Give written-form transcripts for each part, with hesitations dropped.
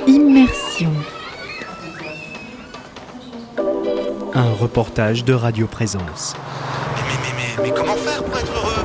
Immersion. Un reportage de Radio Présence. Mais comment faire pour être heureux ?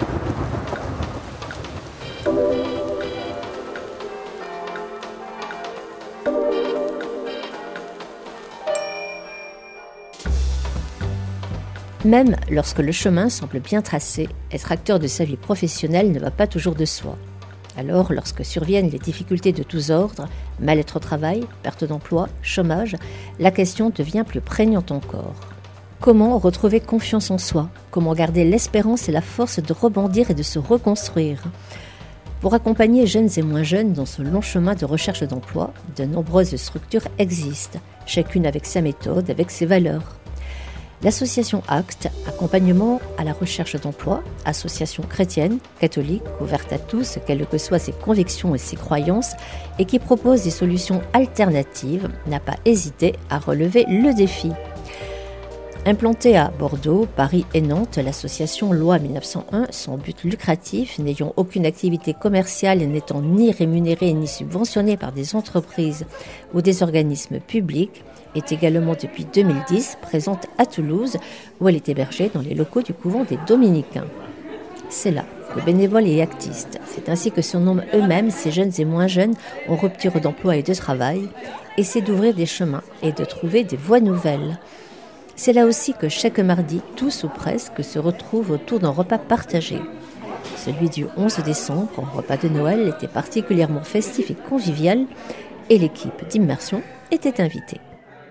Même lorsque le chemin semble bien tracé, être acteur de sa vie professionnelle ne va pas toujours de soi. Alors, lorsque surviennent les difficultés de tous ordres, mal-être au travail, perte d'emploi, chômage, la question devient plus prégnante encore. Comment retrouver confiance en soi ? Comment garder l'espérance et la force de rebondir et de se reconstruire ? Pour accompagner jeunes et moins jeunes dans ce long chemin de recherche d'emploi, de nombreuses structures existent, chacune avec sa méthode, avec ses valeurs. L'association ACT, accompagnement à la recherche d'emploi, association chrétienne, catholique, ouverte à tous, quelles que soient ses convictions et ses croyances, et qui propose des solutions alternatives, n'a pas hésité à relever le défi. Implantée à Bordeaux, Paris et Nantes, l'association Loi 1901, sans but lucratif, n'ayant aucune activité commerciale et n'étant ni rémunérée ni subventionnée par des entreprises ou des organismes publics, est également depuis 2010 présente à Toulouse, où elle est hébergée dans les locaux du couvent des Dominicains. C'est là que bénévoles et actistes, c'est ainsi que surnomment eux-mêmes ces jeunes et moins jeunes en rupture d'emploi et de travail, essaient d'ouvrir des chemins et de trouver des voies nouvelles. C'est là aussi que chaque mardi, tous ou presque, se retrouvent autour d'un repas partagé. Celui du 11 décembre, repas de Noël, était particulièrement festif et convivial, et l'équipe d'Immersion était invitée.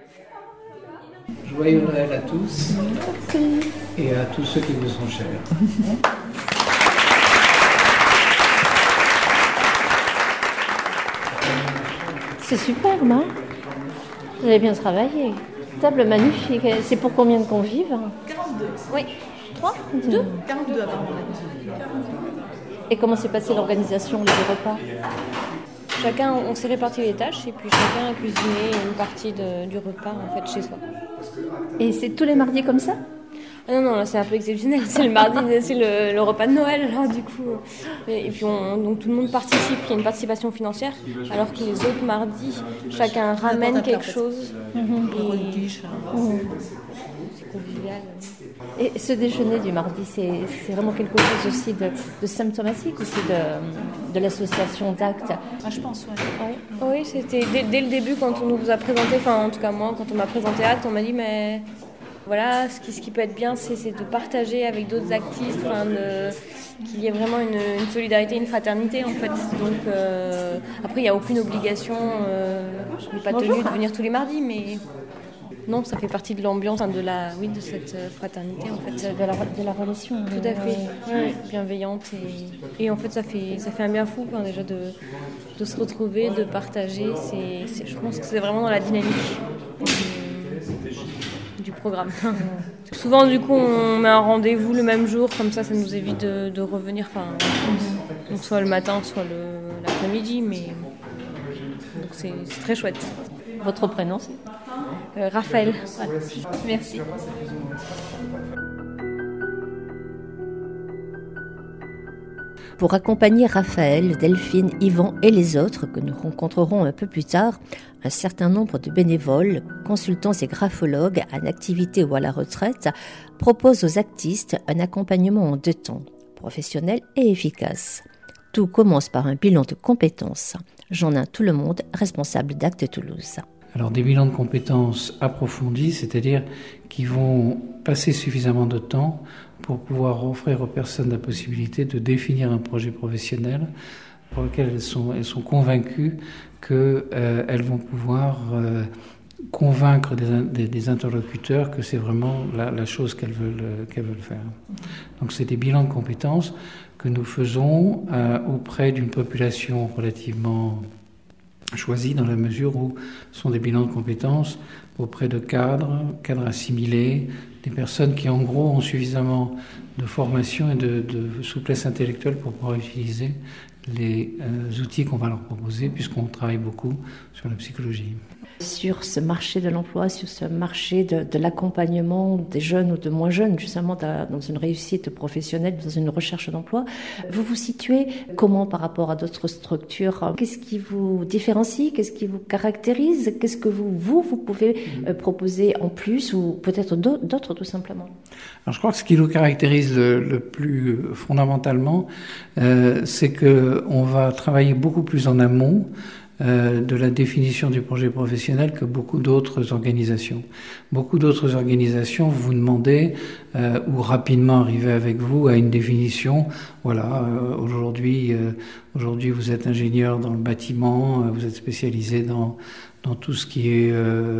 Joyeux Noël à tous et à tous ceux qui vous sont chers. C'est superbe, hein ? Vous avez bien travaillé. Table magnifique. C'est pour combien de convives ? 42. Oui. 3 2 42 apparemment. Et comment s'est passée l'organisation des repas ? Chacun, on s'est réparti les tâches et puis chacun a cuisiné une partie du repas en fait chez soi. Et c'est tous les mardis comme ça ? Ah non, là c'est un peu exceptionnel, c'est le mardi, c'est le repas de Noël alors du coup. Et puis donc tout le monde participe, il y a une participation financière, alors que les autres mardis, chacun ramène quelque chose. C'est convivial. Et ce déjeuner du mardi, c'est vraiment quelque chose aussi de symptomatique aussi de l'association d'ACT ? Je pense, ouais. Oui, c'était dès le début quand on nous a présenté, enfin en tout cas moi, quand on m'a présenté ACT, on m'a dit mais voilà, ce qui peut être bien, c'est de partager avec d'autres actistes, qu'il y ait vraiment une solidarité, une fraternité en fait. Donc après, il n'y a aucune obligation, je n'ai pas tenu de venir tous les mardis, mais non, ça fait partie de l'ambiance, de cette fraternité en fait. De la relation. Tout à fait, bienveillante et en fait ça fait un bien fou déjà de se retrouver, de partager. Je pense que c'est vraiment dans la dynamique du programme. Souvent du coup on met un rendez-vous le même jour, comme ça nous évite de revenir, donc soit le matin, soit l'après-midi, mais donc c'est très chouette. Votre prénom c'est Raphaël. Merci. Pour accompagner Raphaël, Delphine, Yvan et les autres que nous rencontrerons un peu plus tard, un certain nombre de bénévoles, consultants et graphologues en activité ou à la retraite proposent aux actistes un accompagnement en 2 temps, professionnel et efficace. Tout commence par un bilan de compétences. Jean-Nain Tout-le-Monde, responsable d'ACT Toulouse. Alors des bilans de compétences approfondis, c'est-à-dire qui vont passer suffisamment de temps pour pouvoir offrir aux personnes la possibilité de définir un projet professionnel pour lequel elles sont convaincues qu'elles vont pouvoir convaincre des interlocuteurs que c'est vraiment la chose qu'elles veulent faire. Donc c'est des bilans de compétences que nous faisons auprès d'une population relativement choisie dans la mesure où ce sont des bilans de compétences auprès de cadres assimilés, des personnes qui en gros ont suffisamment de formation et de souplesse intellectuelle pour pouvoir utiliser les outils qu'on va leur proposer, puisqu'on travaille beaucoup sur la psychologie. sur ce marché de l'emploi, sur ce marché de l'accompagnement des jeunes ou de moins jeunes, justement dans une réussite professionnelle, dans une recherche d'emploi. Vous vous situez comment par rapport à d'autres structures? Qu'est-ce qui vous différencie? Qu'est-ce qui vous caractérise? Qu'est-ce que vous pouvez proposer en plus, ou peut-être d'autres tout simplement? Alors je crois que ce qui nous caractérise le plus fondamentalement, c'est qu'on va travailler beaucoup plus en amont de la définition du projet professionnel que beaucoup d'autres organisations. Beaucoup d'autres organisations vous demandez ou rapidement arriver avec vous à une définition. Voilà, aujourd'hui vous êtes ingénieur dans le bâtiment, vous êtes spécialisé dans tout ce qui est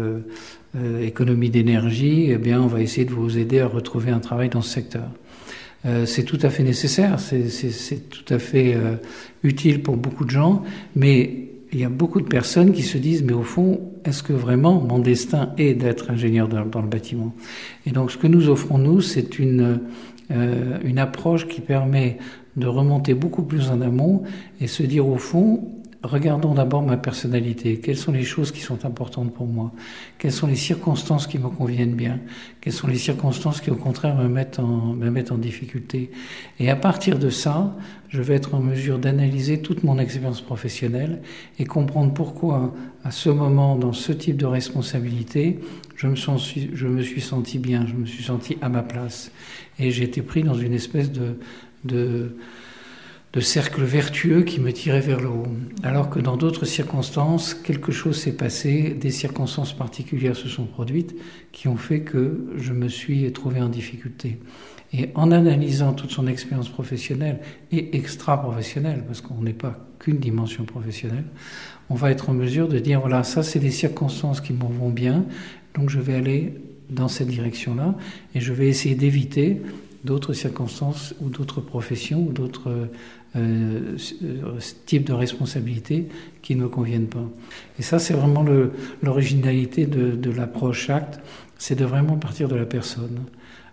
économie d'énergie. Eh bien, on va essayer de vous aider à retrouver un travail dans ce secteur. C'est tout à fait nécessaire, c'est tout à fait utile pour beaucoup de gens, mais il y a beaucoup de personnes qui se disent, mais au fond, est-ce que vraiment mon destin est d'être ingénieur dans le bâtiment? Et donc, ce que nous offrons, nous, c'est une approche qui permet de remonter beaucoup plus en amont et se dire, au fond, regardons d'abord ma personnalité. Quelles sont les choses qui sont importantes pour moi? Quelles sont les circonstances qui me conviennent bien? Quelles sont les circonstances qui, au contraire, me mettent en difficulté? Et à partir de ça, je vais être en mesure d'analyser toute mon expérience professionnelle et comprendre pourquoi, à ce moment, dans ce type de responsabilité, je me suis senti bien, je me suis senti à ma place. Et j'ai été pris dans une espèce de cercle vertueux qui me tirait vers le haut. Alors que dans d'autres circonstances, quelque chose s'est passé, des circonstances particulières se sont produites qui ont fait que je me suis trouvé en difficulté. Et en analysant toute son expérience professionnelle et extra-professionnelle, parce qu'on n'est pas qu'une dimension professionnelle, on va être en mesure de dire, voilà, ça c'est des circonstances qui m'en vont bien, donc je vais aller dans cette direction-là, et je vais essayer d'éviter d'autres circonstances ou d'autres professions ou d'autres types de responsabilités qui ne me conviennent pas. Et ça, c'est vraiment l'originalité de l'approche ACT, c'est de vraiment partir de la personne.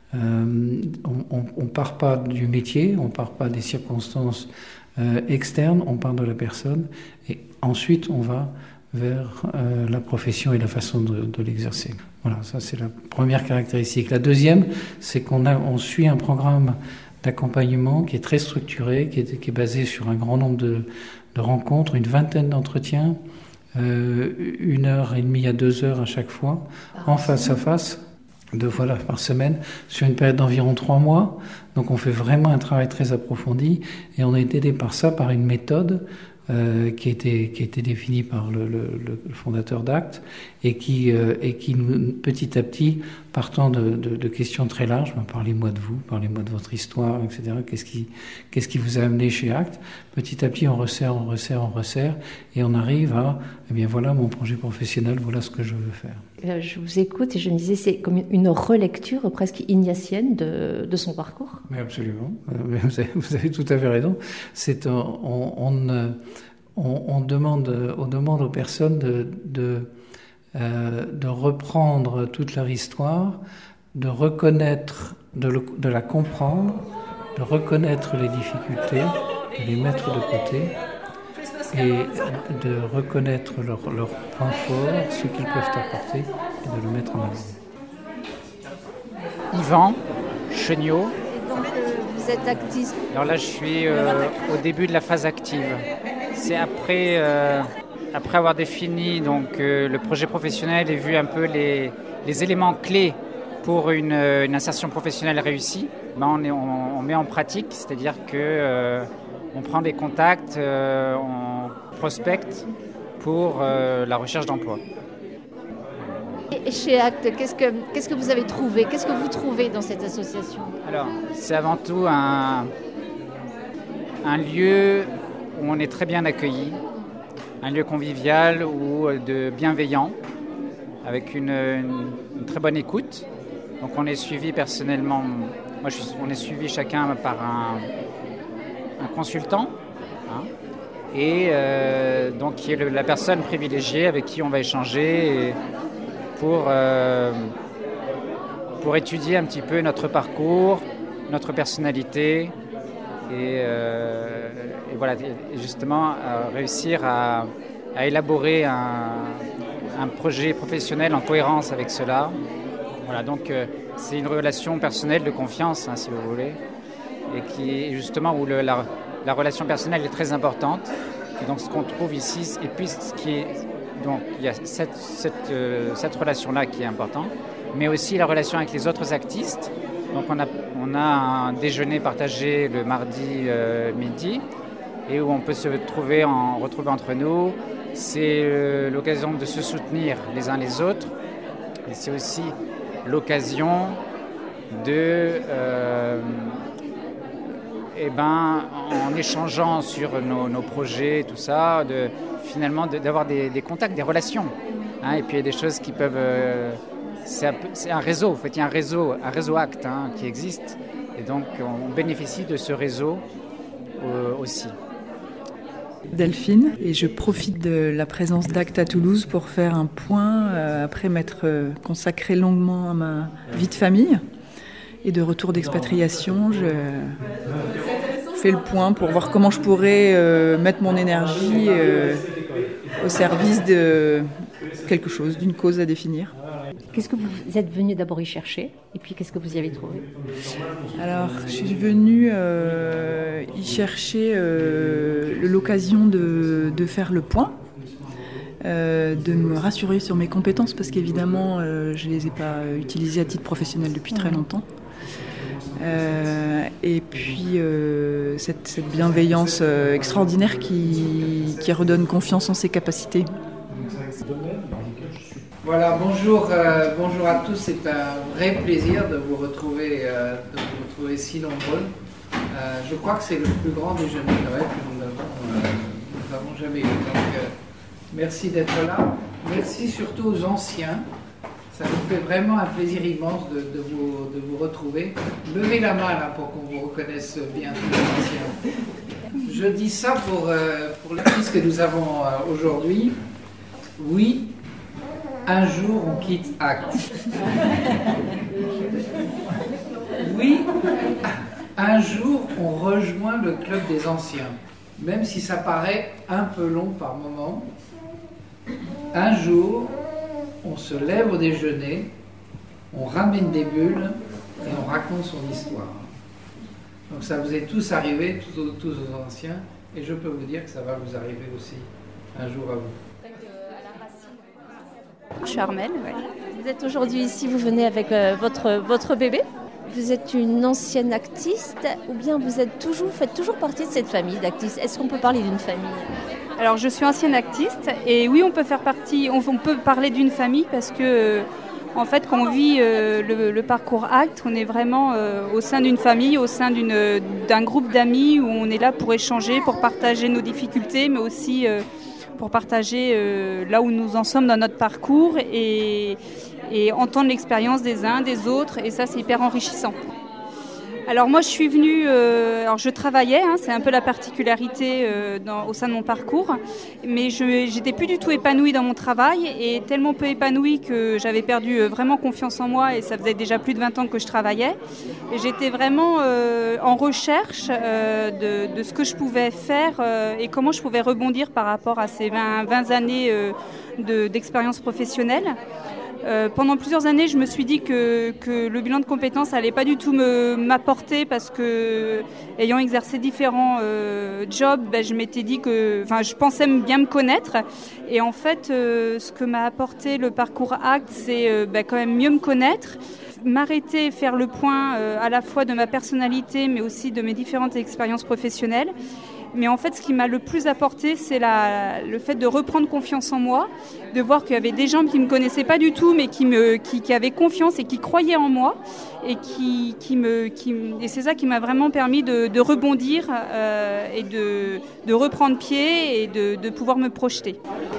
On part pas du métier, on part pas des circonstances externes, on part de la personne, et ensuite on va vers la profession et la façon de l'exercer. Voilà, ça c'est la première caractéristique. La deuxième, c'est qu'on suit un programme d'accompagnement qui est très structuré, qui est basé sur un grand nombre de rencontres, une vingtaine d'entretiens, 1h30 à 2 heures à chaque fois, en face à face, 2 fois par semaine, sur une période d'environ 3 mois. Donc on fait vraiment un travail très approfondi et on est aidé par ça, par une méthode qui a été définie par le fondateur d'ACT et qui nous, petit à petit, partant de questions très larges, parlez-moi de vous, parlez-moi de votre histoire, etc. Qu'est-ce qui vous a amené chez ACT? Petit à petit, on resserre et on arrive à, eh bien voilà mon projet professionnel, voilà ce que je veux faire. Je vous écoute et je me disais, c'est comme une relecture presque ignatienne de son parcours. Mais absolument, vous avez tout à fait raison. On demande aux personnes de reprendre toute leur histoire, de reconnaître, de la comprendre, de reconnaître les difficultés, de les mettre de côté et de reconnaître leurs points forts, ce qu'ils peuvent apporter et de le mettre en avant. Yvan Chenot. Et donc vous êtes actrice. Alors là je suis au début de la phase active. C'est après avoir défini donc, le projet professionnel et vu un peu les éléments clés pour une insertion professionnelle réussie, on met en pratique, c'est-à-dire qu'on prend des contacts, on prospecte pour la recherche d'emploi. Et chez ACT, qu'est-ce que vous avez trouvé? Qu'est-ce que vous trouvez dans cette association? Alors, c'est avant tout un lieu où on est très bien accueilli, un lieu convivial ou de bienveillant, avec une très bonne écoute. Donc on est suivi personnellement, on est suivi chacun par un consultant, hein, et donc qui est la personne privilégiée avec qui on va échanger pour étudier un petit peu notre parcours, notre personnalité, et voilà, et justement réussir à élaborer un un projet professionnel en cohérence avec cela. Voilà, donc c'est une relation personnelle de confiance, si vous voulez, et qui est justement où la relation personnelle est très importante. Et donc ce qu'on trouve ici, et puis ce qui est, donc il y a cette relation-là qui est importante, mais aussi la relation avec les autres actistes. Donc on a un déjeuner partagé le mardi midi, et où on peut se retrouver entre nous. C'est l'occasion de se soutenir les uns les autres, et c'est aussi l'occasion de, en échangeant sur nos projets, tout ça, finalement d'avoir des contacts, des relations. Et puis il y a des choses qui peuvent... c'est un réseau, en fait, il y a un réseau ACT qui existe, et donc on bénéficie de ce réseau aussi. Delphine, et je profite de la présence d'ACT à Toulouse pour faire un point après m'être consacrée longuement à ma vie de famille et de retour d'expatriation. Je fais le point pour voir comment je pourrais mettre mon énergie au service de quelque chose, d'une cause à définir. Qu'est-ce que vous êtes venu d'abord y chercher et puis qu'est-ce que vous y avez trouvé? Alors, je suis venue y chercher l'occasion de faire le point, de me rassurer sur mes compétences parce qu'évidemment, je ne les ai pas utilisées à titre professionnel depuis très longtemps. Et puis, cette bienveillance extraordinaire qui redonne confiance en ses capacités. Voilà, bonjour à tous, c'est un vrai plaisir de vous retrouver si nombreux. Je crois que c'est le plus grand déjeuner de Noël que nous n'avons jamais eu. Donc, merci d'être là. Merci surtout aux anciens. Ça nous fait vraiment un plaisir immense de vous retrouver. Levez la main là pour qu'on vous reconnaisse bien tous les anciens. Je dis ça pour l'artiste que nous avons aujourd'hui. Oui. Un jour, on quitte ACT. Oui, un jour, on rejoint le club des anciens. Même si ça paraît un peu long par moment, un jour, on se lève au déjeuner, on ramène des bulles et on raconte son histoire. Donc ça vous est tous arrivé, tous aux anciens, et je peux vous dire que ça va vous arriver aussi un jour à vous. Je suis Armelle. Ouais. Vous êtes aujourd'hui ici, vous venez avec votre bébé. Vous êtes une ancienne actiste ou bien faites toujours partie de cette famille d'actistes? Est-ce qu'on peut parler d'une famille? Alors je suis ancienne actiste et oui on peut parler d'une famille parce que en fait quand on vit le parcours ACT, on est vraiment au sein d'une famille, au sein d'un groupe d'amis où on est là pour échanger, pour partager nos difficultés mais aussi pour partager là où nous en sommes dans notre parcours et entendre l'expérience des uns, des autres, et ça c'est hyper enrichissant. Alors moi je suis venue, je travaillais, c'est un peu la particularité au sein de mon parcours, mais j'étais plus du tout épanouie dans mon travail et tellement peu épanouie que j'avais perdu vraiment confiance en moi et ça faisait déjà plus de 20 ans que je travaillais. Et j'étais vraiment en recherche de ce que je pouvais faire et comment je pouvais rebondir par rapport à ces 20 années d'expérience professionnelle. Pendant plusieurs années, je me suis dit que le bilan de compétences n'allait pas du tout m'apporter parce que, ayant exercé différents jobs, je m'étais dit je pensais bien me connaître. Et en fait, ce que m'a apporté le parcours ACT, c'est quand même mieux me connaître, m'arrêter, faire le point à la fois de ma personnalité, mais aussi de mes différentes expériences professionnelles. Mais en fait, ce qui m'a le plus apporté, c'est le fait de reprendre confiance en moi, de voir qu'il y avait des gens qui ne me connaissaient pas du tout, mais qui avaient confiance et qui croyaient en moi. Et et c'est ça qui m'a vraiment permis de rebondir et de reprendre pied et de pouvoir me projeter.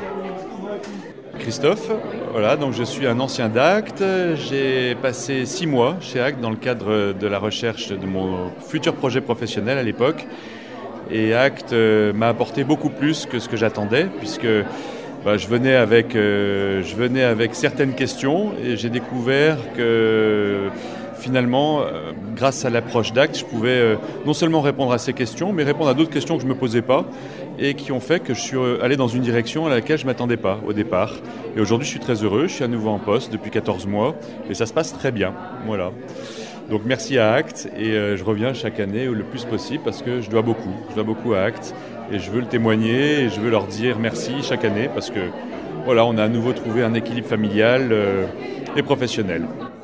Christophe, voilà, donc je suis un ancien d'ACT. J'ai passé 6 mois chez ACT dans le cadre de la recherche de mon futur projet professionnel à l'époque. Et ACT m'a apporté beaucoup plus que ce que j'attendais, puisque je venais avec certaines questions et j'ai découvert que finalement, grâce à l'approche d'Act, je pouvais non seulement répondre à ces questions, mais répondre à d'autres questions que je ne me posais pas et qui ont fait que je suis allé dans une direction à laquelle je ne m'attendais pas au départ. Et aujourd'hui, je suis très heureux, je suis à nouveau en poste depuis 14 mois et ça se passe très bien. Voilà. Donc merci à Act et je reviens chaque année le plus possible parce que je dois beaucoup à Act et je veux le témoigner et je veux leur dire merci chaque année parce que voilà, on a à nouveau trouvé un équilibre familial et professionnel.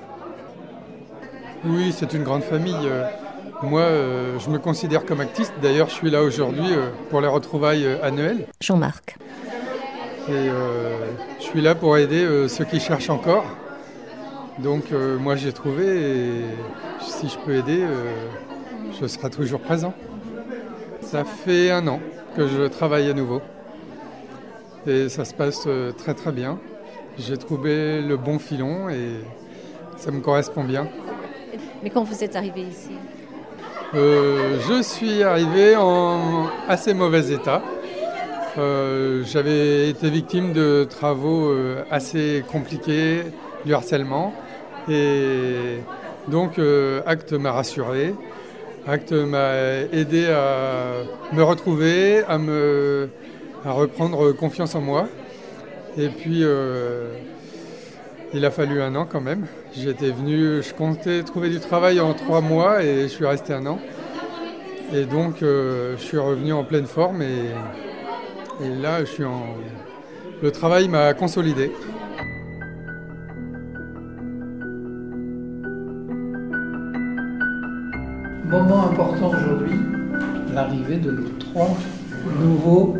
Oui, c'est une grande famille. Moi, je me considère comme actiste. D'ailleurs, je suis là aujourd'hui pour les retrouvailles annuelles. Jean-Marc. Et je suis là pour aider ceux qui cherchent encore. Donc moi j'ai trouvé et si je peux aider, je serai toujours présent. Ça fait 1 an que je travaille à nouveau et ça se passe très très bien. J'ai trouvé le bon filon et ça me correspond bien. Mais quand vous êtes arrivé ici ? Je suis arrivé en assez mauvais état. J'avais été victime de travaux assez compliqués, du harcèlement. Et donc Act m'a rassuré, Act m'a aidé à me retrouver, à reprendre confiance en moi. Et puis il a fallu 1 an quand même. J'étais venu, je comptais trouver du travail en 3 mois et je suis resté 1 an. Et donc je suis revenu en pleine forme et là le travail m'a consolidé. Moment important aujourd'hui, l'arrivée de nos 3 nouveaux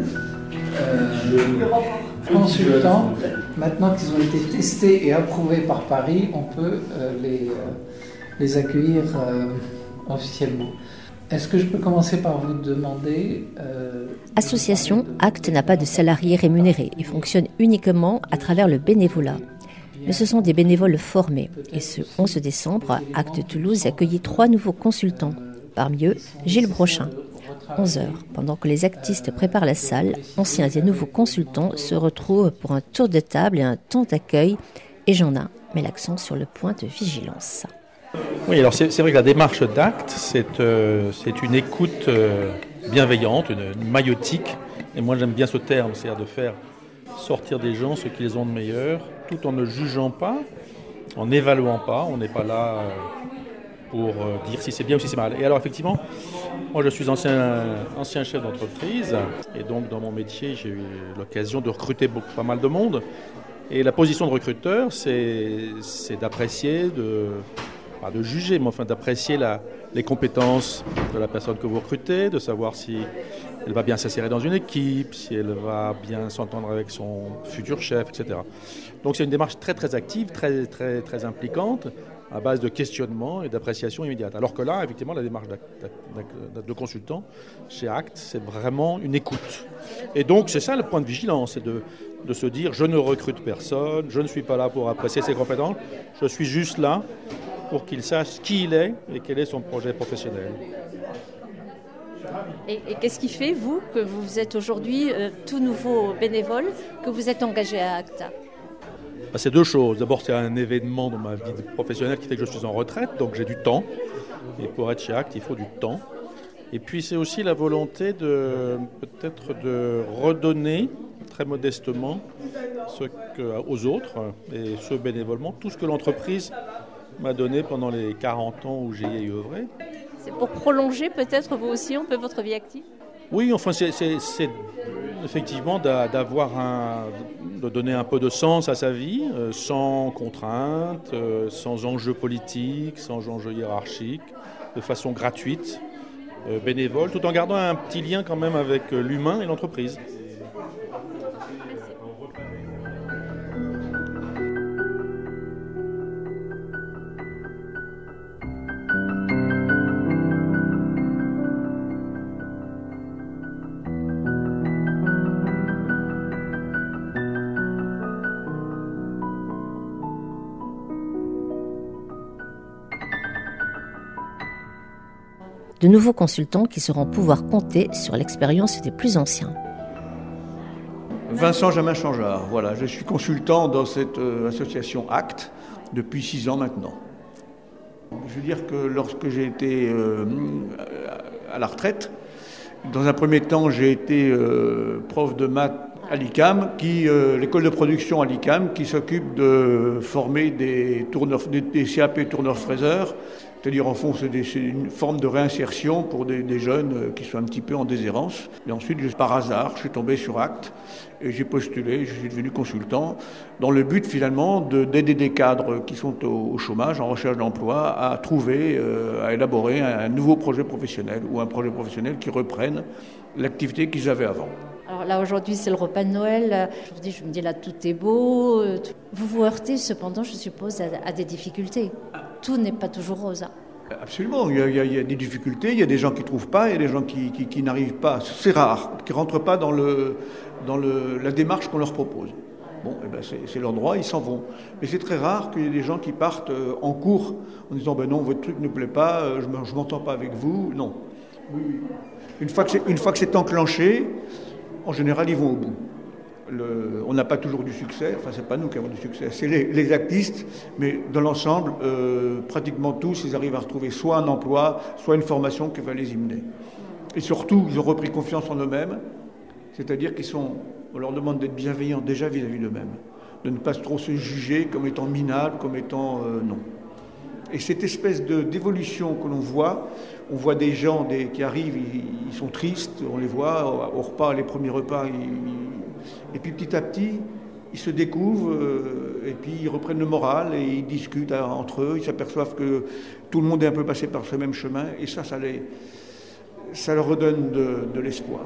consultants. Maintenant qu'ils ont été testés et approuvés par Paris, on peut les accueillir officiellement. Est-ce que je peux commencer par vous demander... Association, Act n'a pas de salariés rémunérés et fonctionne uniquement à travers le bénévolat. Mais ce sont des bénévoles formés. Et ce 11 décembre, Act Toulouse a accueilli 3 nouveaux consultants. Parmi eux, Gilles Brochin. 11h, pendant que les actistes préparent la salle, anciens et nouveaux consultants se retrouvent pour un tour de table et un temps d'accueil. Et Jean-Nain met l'accent sur le point de vigilance. Oui, alors c'est vrai que la démarche d'Act, c'est une écoute bienveillante, une maïotique. Et moi j'aime bien ce terme, c'est-à-dire de faire sortir des gens ce qu'ils ont de meilleur, tout en ne jugeant pas, en n'évaluant pas. On n'est pas là pour dire si c'est bien ou si c'est mal. Et alors effectivement, moi je suis ancien chef d'entreprise, et donc dans mon métier j'ai eu l'occasion de recruter pas mal de monde. Et la position de recruteur, c'est d'apprécier, pas de juger, mais enfin d'apprécier les compétences de la personne que vous recrutez, de savoir si elle va bien s'insérer dans une équipe, si elle va bien s'entendre avec son futur chef, etc. Donc c'est une démarche très très active, très, très, très impliquante, à base de questionnement et d'appréciation immédiate. Alors que là, effectivement, la démarche de consultant chez Act, c'est vraiment une écoute. Et donc c'est ça le point de vigilance, c'est de se dire je ne recrute personne, je ne suis pas là pour apprécier ses compétences, je suis juste là pour qu'il sache qui il est et quel est son projet professionnel. Et qu'est-ce qui fait, vous, que vous êtes aujourd'hui tout nouveau bénévole, que vous êtes engagé à Act ? C'est 2 choses. D'abord, c'est un événement dans ma vie professionnelle qui fait que je suis en retraite, donc j'ai du temps. Et pour être chez Act, il faut du temps. Et puis, c'est aussi la volonté de redonner, très modestement, aux autres, et ce bénévolement, tout ce que l'entreprise m'a donné pendant les 40 ans où j'y ai œuvré. C'est pour prolonger peut-être vous aussi un peu votre vie active ? Oui, enfin c'est effectivement de donner un peu de sens à sa vie, sans contrainte, sans enjeu politique, sans enjeu hiérarchique, de façon gratuite, bénévole, tout en gardant un petit lien quand même avec l'humain et l'entreprise. De nouveaux consultants qui sauront pouvoir compter sur l'expérience des plus anciens. Vincent Jamin-Changeard, voilà, je suis consultant dans cette association Act depuis 6 ans maintenant. Je veux dire que lorsque j'ai été à la retraite, dans un premier temps, j'ai été prof de maths à l'ICAM, l'école de production à l'ICAM, qui s'occupe de former des CAP tourneurs-fraiseurs. C'est-à-dire, en fond, c'est une forme de réinsertion pour des jeunes qui sont un petit peu en déshérence. Et ensuite, par hasard, je suis tombé sur Acte et j'ai postulé, je suis devenu consultant, dans le but finalement d'aider des cadres qui sont au chômage, en recherche d'emploi, à trouver, à élaborer un nouveau projet professionnel ou un projet professionnel qui reprenne l'activité qu'ils avaient avant. Alors là, aujourd'hui, c'est le repas de Noël. Je me dis là, tout est beau. Vous vous heurtez cependant, je suppose, à des difficultés. Tout n'est pas toujours rose. Absolument, il y a des difficultés, il y a des gens qui ne trouvent pas, il y a des gens qui n'arrivent pas, c'est rare, qui ne rentrent pas dans la démarche qu'on leur propose. Bon, eh ben c'est leur droit, ils s'en vont. Mais c'est très rare qu'il y ait des gens qui partent en cours en disant non, votre truc ne plaît pas, je ne m'entends pas avec vous. Non. Oui. Une fois que c'est enclenché, en général, ils vont au bout. On n'a pas toujours du succès, enfin c'est pas nous qui avons du succès, c'est les actistes, mais dans l'ensemble, pratiquement tous, ils arrivent à retrouver soit un emploi, soit une formation qui va les y mener. Et surtout, ils ont repris confiance en eux-mêmes, c'est-à-dire on leur demande d'être bienveillants déjà vis-à-vis d'eux-mêmes, de ne pas trop se juger comme étant minables, comme étant non. Et cette espèce d'évolution que l'on voit, on voit des gens qui arrivent, ils sont tristes, on les voit au repas, les premiers repas, et puis petit à petit, ils se découvrent et puis ils reprennent le moral et ils discutent entre eux, ils s'aperçoivent que tout le monde est un peu passé par ce même chemin et ça leur redonne de l'espoir.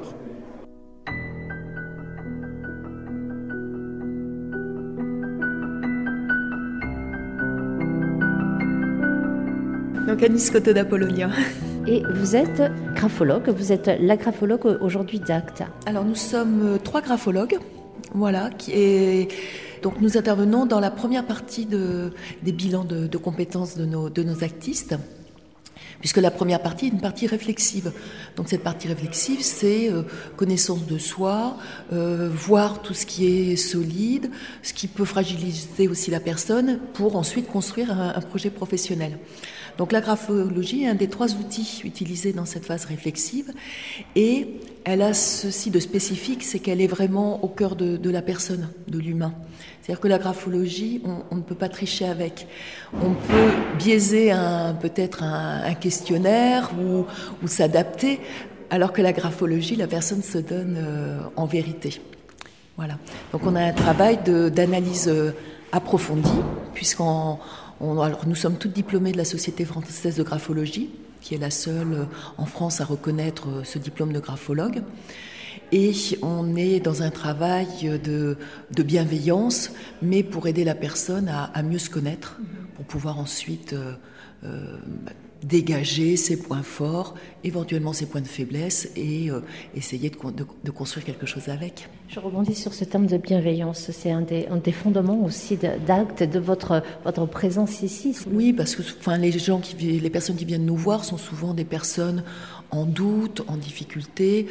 Donc Anis Coteau d'Apollonia. Et vous êtes graphologue, vous êtes la graphologue aujourd'hui d'Acte. Alors nous sommes 3 graphologues, voilà, donc nous intervenons dans la première partie des bilans de compétences de nos actistes, puisque la première partie est une partie réflexive. Donc cette partie réflexive, c'est connaissance de soi, voir tout ce qui est solide, ce qui peut fragiliser aussi la personne, pour ensuite construire un projet professionnel. Donc la graphologie est un des 3 outils utilisés dans cette phase réflexive et elle a ceci de spécifique, c'est qu'elle est vraiment au cœur de la personne, de l'humain. C'est-à-dire que la graphologie, on ne peut pas tricher avec. On peut biaiser peut-être un questionnaire ou s'adapter, alors que la graphologie, la personne se donne en vérité. Voilà. Donc on a un travail d'analyse approfondie, alors nous sommes toutes diplômées de la Société française de graphologie, qui est la seule en France à reconnaître ce diplôme de graphologue. Et on est dans un travail de bienveillance, mais pour aider la personne à mieux se connaître, pour pouvoir ensuite dégager ses points forts, éventuellement ses points de faiblesse et essayer de construire quelque chose avec. Je rebondis sur ce terme de bienveillance. C'est un des fondements aussi d'Acte, de votre présence ici. Oui, parce que les personnes qui viennent nous voir sont souvent des personnes en doute, en difficulté,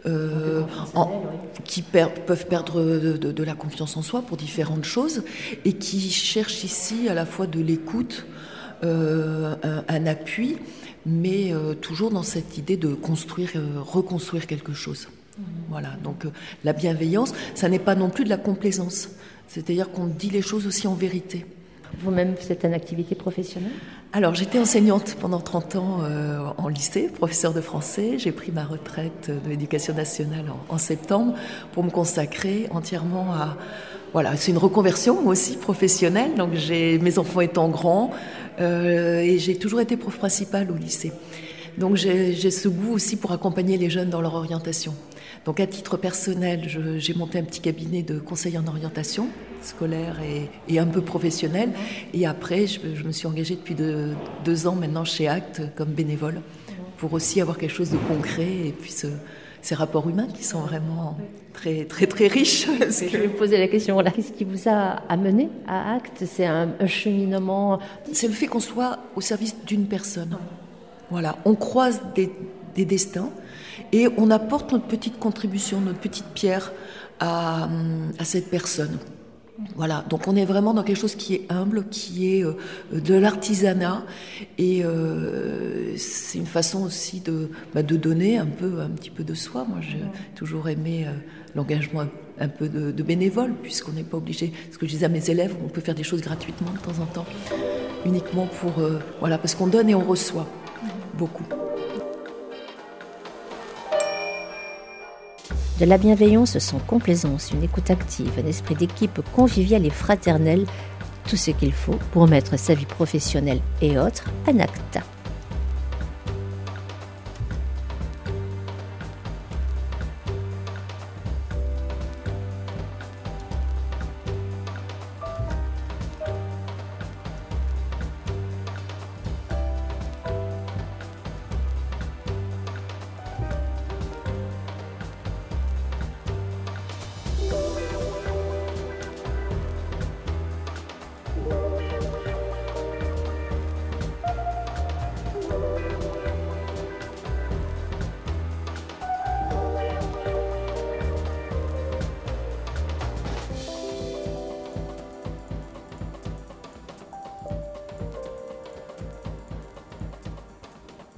qui peuvent perdre de la confiance en soi pour différentes choses et qui cherchent ici à la fois de l'écoute, un appui, mais toujours dans cette idée de reconstruire quelque chose. Voilà, donc la bienveillance, ça n'est pas non plus de la complaisance, c'est-à-dire qu'on dit les choses aussi en vérité. Vous-même, c'est une activité professionnelle ? Alors, j'étais enseignante pendant 30 ans en lycée, professeure de français. J'ai pris ma retraite de l'éducation nationale en septembre pour me consacrer entièrement à... Voilà, c'est une reconversion, moi aussi, professionnelle. Donc, mes enfants étant grands, et j'ai toujours été prof principale au lycée. Donc, j'ai ce goût aussi pour accompagner les jeunes dans leur orientation. Donc, à titre personnel, j'ai monté un petit cabinet de conseil en orientation scolaire et un peu professionnel. Et après, je me suis engagée depuis 2 ans maintenant chez Acte comme bénévole pour aussi avoir quelque chose de concret et puis ces rapports humains qui sont vraiment très, très, très riches. Je vais vous poser la question là. Qu'est-ce qui vous a amené à Acte ? C'est un cheminement. C'est le fait qu'on soit au service d'une personne. Voilà, on croise des destins et on apporte notre petite contribution, notre petite pierre à cette personne. Voilà, donc on est vraiment dans quelque chose qui est humble, qui est de l'artisanat, et c'est une façon aussi de donner un petit peu de soi. Moi, j'ai toujours aimé l'engagement un peu de bénévole, puisqu'on n'est pas obligé. Ce que je disais à mes élèves, on peut faire des choses gratuitement de temps en temps, uniquement pour parce qu'on donne et on reçoit beaucoup. De la bienveillance sans complaisance, une écoute active, un esprit d'équipe convivial et fraternel, tout ce qu'il faut pour mettre sa vie professionnelle et autres en acte.